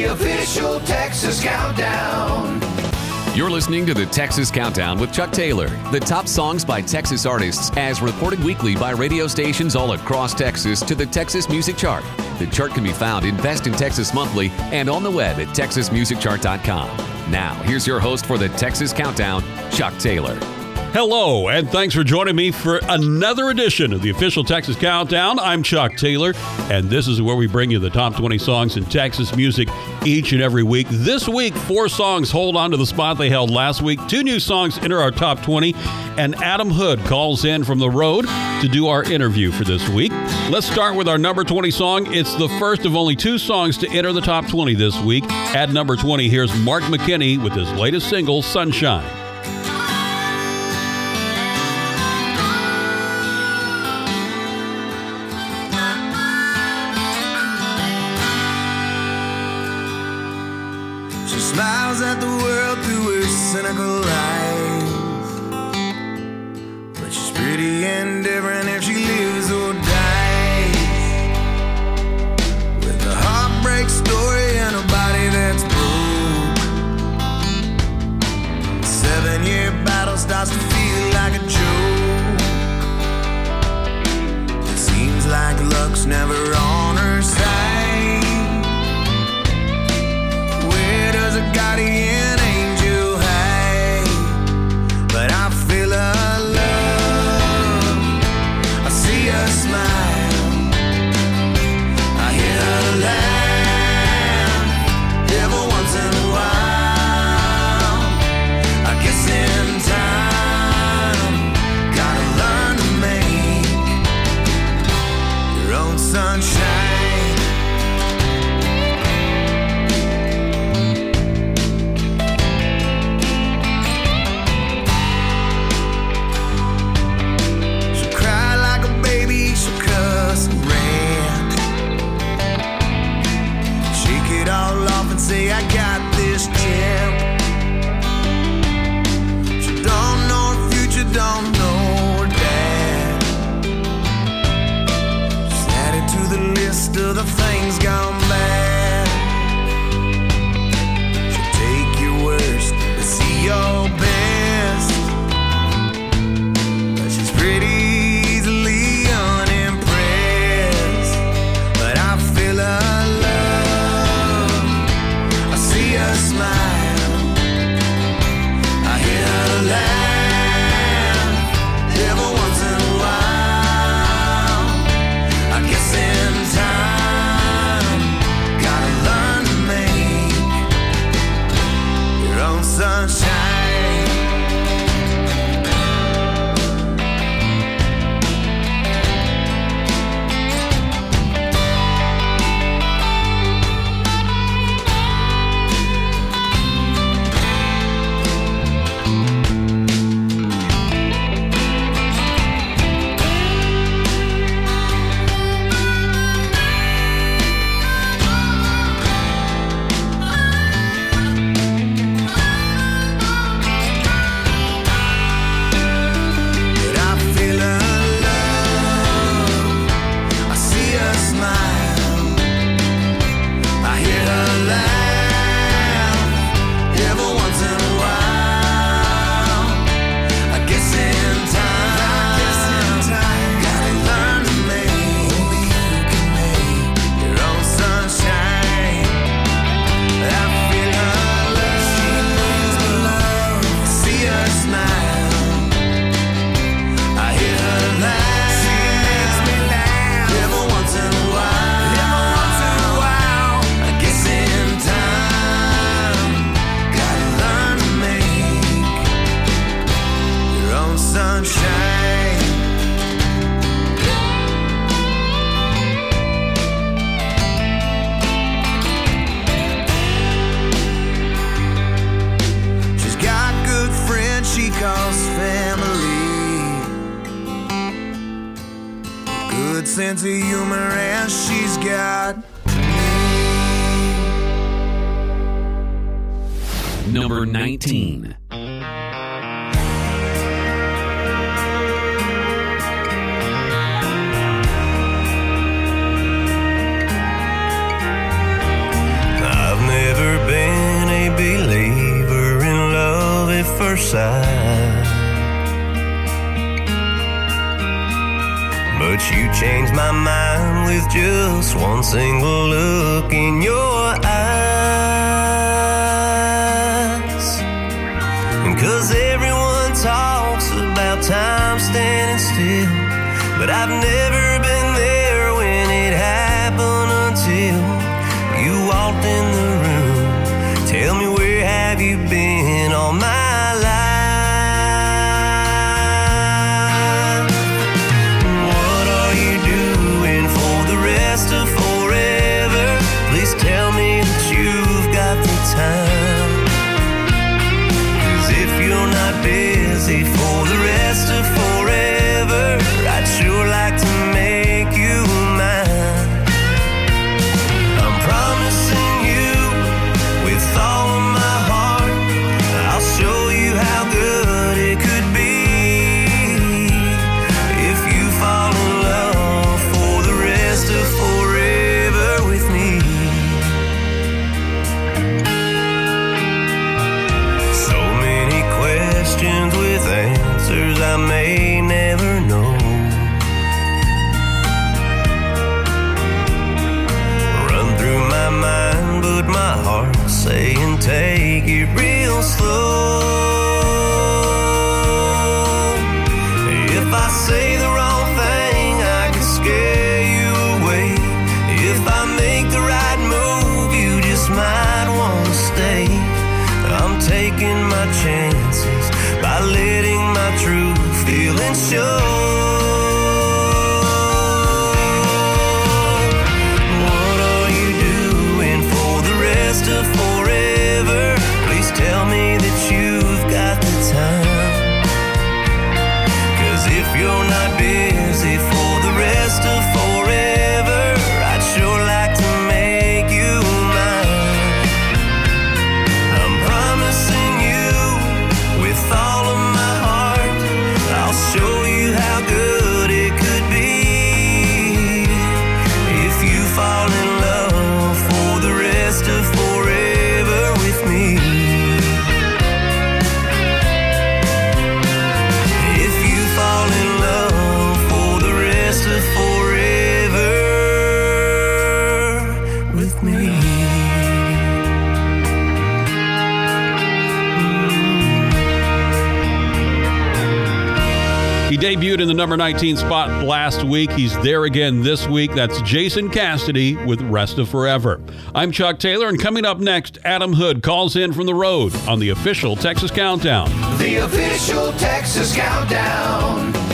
The official Texas Countdown. You're listening to the Texas Countdown with Chuck Taylor. The top songs by Texas artists as reported weekly by radio stations all across Texas to the Texas Music Chart. The chart can be found in Best in Texas Monthly and on the web at texasmusicchart.com. Now, here's your host for the Texas Countdown, Chuck Taylor. Hello, and thanks for joining me for another edition of the official Texas Countdown. I'm Chuck Taylor, and this is where we bring you the top 20 songs in Texas music each and every week. This week, 4 songs hold on to the spot they held last week. 2 new songs enter our top 20, and Adam Hood calls in from the road to do our interview for this week. Let's start with our number 20 song. It's the first of only 2 songs to enter the top 20 this week. At number 20, here's Mark McKinney with his latest single, Sunshine. Smiles at the world through her cynical eyes, but she's pretty indifferent if she lives or dies. With a heartbreak story and a body that's broke, 7-year battle starts to feel like a joke. It seems like luck's never on her side. Does a guardian angel hide? But I feel her love, I see her smile, I hear her laugh every once in a while. I guess in time, gotta learn to make your own sunshine. Say I got this champ. She don't know her future, don't know her dad. Just added to the list of the things gone bad. She'll take your worst to see your best, but she's pretty easily unimpressed. But I feel her smile, I hear her laugh every once in a while. I guess in time, gotta learn to make your own sunshine. Sense of humor and she's got me. Number 19. I've made side. But you changed my mind with just one single look in your eyes. And 'cause everyone talks about time standing still, but I've never been there when it happened until you walked in the room. Tell me, where have you been all my life? What are you doing for the rest of forever? Please tell me that you've got the time. 'Cause if you're not busy for the rest of forever, I'd sure like to make you mine. I'm promising you with all of my heart, I'll show you how good it could be if you fall in love for the rest of forever with me. So many questions with answers I may never know. Run through my mind, but my heart's saying take it real slow. If I say the wrong thing, I can scare you away. If I make the right move, you just might want to stay. I'm taking my chances by letting my true feelings show. What are you doing for the rest of forever? Please tell me that you've got the time. 'Cause if you're not busy for the rest of forever, I'd sure like to make you mine. I'm promising you with all of my heart, I'll show you how good it could be if you fall in love for the rest of forever with me. If you fall in love for the rest of forever with me. He debuted in the number 19 spot last week. He's there again this week. That's Jason Cassidy with Rest of Forever. I'm Chuck Taylor, and coming up next, Adam Hood calls in from the road on the official Texas Countdown. The official Texas Countdown.